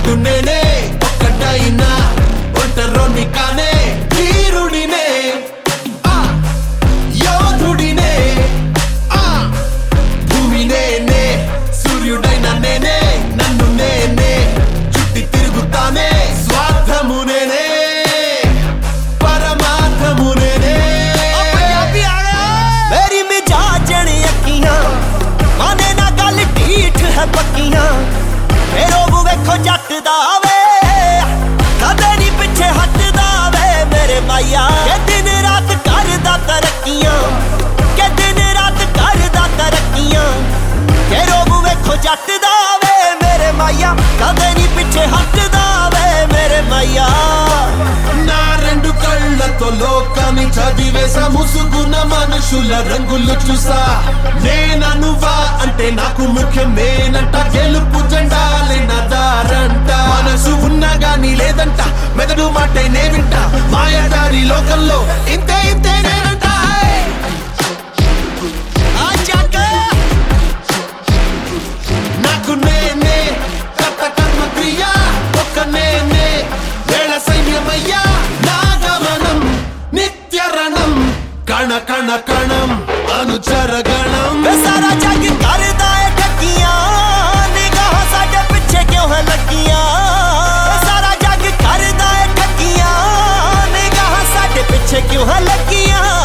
నేనే ఒక్కటైనా ఒంటరోని కానే వీరుడినే యోధుడినే భూమి నేనే సూర్యుడైన నేనే నన్ను నేనే చుట్టి తిరుగుతానే స్వార్థము నేనే परमात्म ने मेरी मिजाज अखियां माने ना गल ढीठ है पक्कियां फेरो वेखो जट दा वे कदे नी पिछे हटदा वे मेरे माया के दिन रात करदा तरक्कियां के दिन रात करदा तरक्कियां फेरो वेखो जट दा वे मेरे माया कदे नी पिछे हटदा वे मेरे माया నా రెండు కళ్ళతో లోకాన్ని చదివేసా ముసుగున మనుషుల రంగులు చూసా నేననువా అంటే నాకు ముఖ్యం నేనంట గెలుపు జెండాలే నా దారంట మనసు ఉన్నా గానీ లేదంట మెదడు మాటే నే వింట మాయదారి లోకంలో ఇంతే ఇంతే నేనంట నాకు నేనే కర్త కర్మ క్రియ ఒక్క నేనే వేళ సైన్యమయ్యా నా గమనం నిత్యరణం కణ కణ కణం అనుచర గణం सारा जग करदा है ठगियां निगाह साडे पिछे क्यों है लगियां सारा जग करदा है ठगियां निगाह साडे पिछे क्यों है लगियां